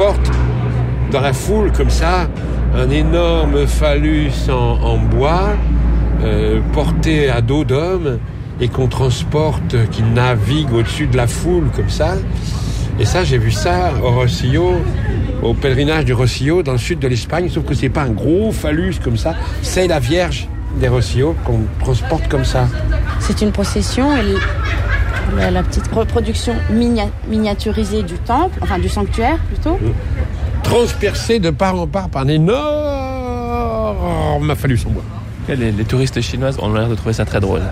transporte dans la foule comme ça un énorme phallus en bois porté à dos d'homme et qu'on transporte, qui navigue au-dessus de la foule comme ça. Et ça, j'ai vu ça au Rossillon, au pèlerinage du Rossillon dans le sud de l'Espagne, sauf que c'est pas un gros phallus comme ça, c'est la Vierge des Rossillons qu'on transporte comme ça. C'est une procession et la petite reproduction miniaturisée du temple, enfin du sanctuaire plutôt. Transpercée de part en part par un énorme phallus en bois. Les touristes chinoises ont l'air de trouver ça très drôle.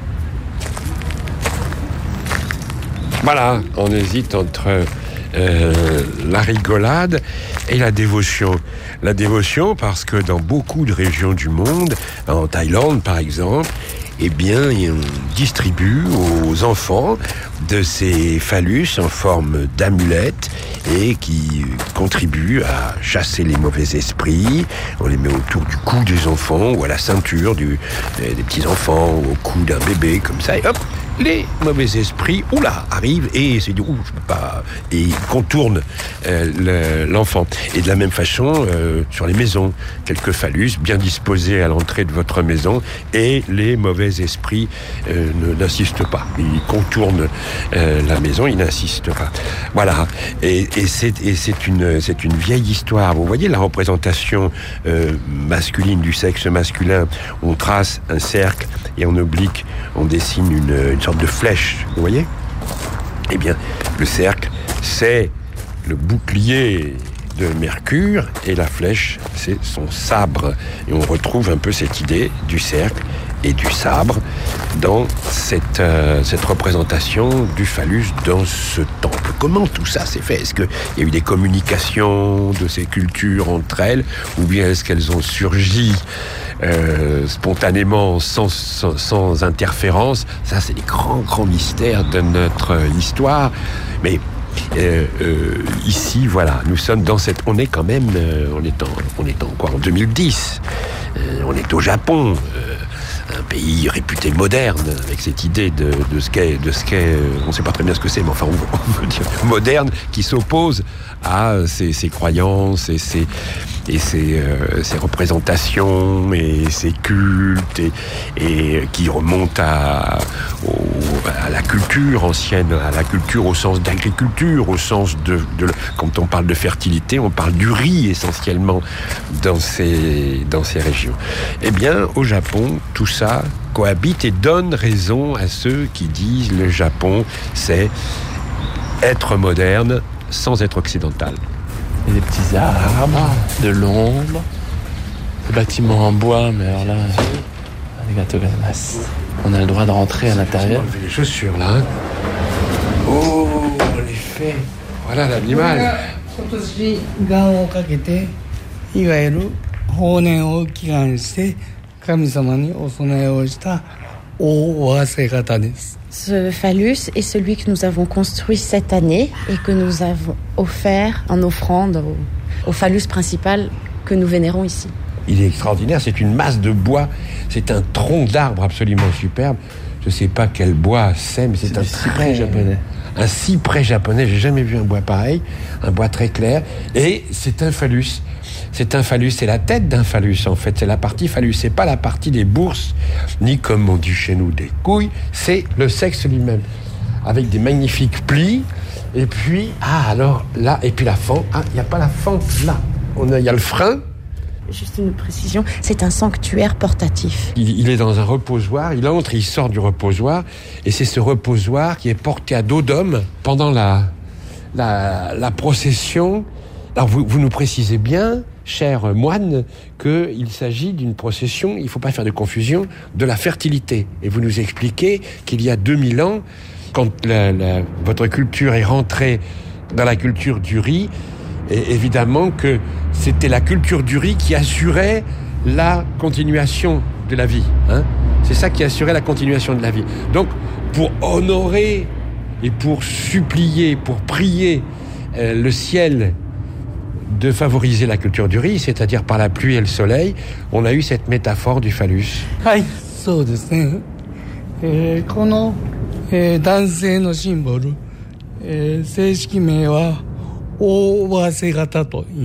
Voilà, on hésite entre la rigolade et la dévotion. La dévotion parce que dans beaucoup de régions du monde, en Thaïlande par exemple, eh bien, on distribue aux enfants de ces phallus en forme d'amulettes et qui contribuent à chasser les mauvais esprits. On les met autour du cou des enfants ou à la ceinture des petits-enfants ou au cou d'un bébé, comme ça, et hop, les mauvais esprits, arrivent et c'est du je peux pas, et ils contournent l'enfant. Et de la même façon, sur les maisons, quelques phallus bien disposés à l'entrée de votre maison et les mauvais esprits n'insistent pas. Ils contournent la maison, ils n'insistent pas. Voilà. Et c'est une vieille histoire. Vous voyez la représentation masculine du sexe masculin. On trace un cercle et en oblique, on dessine une sorte de flèche. Vous voyez ? Eh bien, le cercle, c'est le bouclier de Mercure et la flèche, c'est son sabre. Et on retrouve un peu cette idée du cercle et du sabre dans cette représentation du phallus dans ce temple. Comment tout ça s'est fait ? Est-ce qu'il y a eu des communications de ces cultures entre elles, ou bien est-ce qu'elles ont surgi spontanément, sans interférence ? Ça, c'est les grands mystères de notre histoire. Mais ici, voilà, nous sommes dans cette... On est quand même... on est en quoi ? En 2010. On est au Japon. Un pays réputé moderne, avec cette idée de ce qu'est, on ne sait pas très bien ce que c'est, mais enfin on veut dire moderne, qui s'oppose à ces croyances et ces représentations et ces cultes et qui remontent à la culture ancienne, à la culture au sens d'agriculture, au sens de quand on parle de fertilité, on parle du riz essentiellement dans ces régions. Eh bien, au Japon, tout ça cohabite et donne raison à ceux qui disent le Japon, c'est être moderne sans être occidental. Il y a des petits arbres, de l'ombre, des bâtiments en bois, mais alors là, on a le droit de rentrer à l'intérieur. On fait les chaussures là. Hein. Oh, on les fait. Voilà l'animal. Ce phallus est celui que nous avons construit cette année et que nous avons offert en offrande au phallus principal que nous vénérons ici. Il est extraordinaire, c'est une masse de bois, c'est un tronc d'arbre absolument superbe. Je ne sais pas quel bois c'est, mais c'est un cyprès japonais. Un cyprès japonais, j'ai jamais vu un bois pareil, un bois très clair, et c'est un phallus. C'est un phallus, c'est la tête d'un phallus en fait, c'est la partie phallus, c'est pas la partie des bourses, ni comme on dit chez nous des couilles, c'est le sexe lui-même, avec des magnifiques plis, et puis, alors là, et puis la fente, il n'y a pas la fente là, il y a le frein. Juste une précision, c'est un sanctuaire portatif. Il est dans un reposoir, il entre, il sort du reposoir, et c'est ce reposoir qui est porté à dos d'homme pendant la procession. Alors vous nous précisez bien, cher moine, qu'il s'agit d'une procession, il ne faut pas faire de confusion, de la fertilité. Et vous nous expliquez qu'il y a 2000 ans, quand votre culture est rentrée dans la culture du riz, et évidemment que c'était la culture du riz qui assurait la continuation de la vie. Hein. C'est ça qui assurait la continuation de la vie. Donc, pour honorer et pour supplier, pour prier le ciel de favoriser la culture du riz, c'est-à-dire par la pluie et le soleil, on a eu cette métaphore du phallus. Oui, c'est ça. この男性のシンボル、正式名は大忘れ型と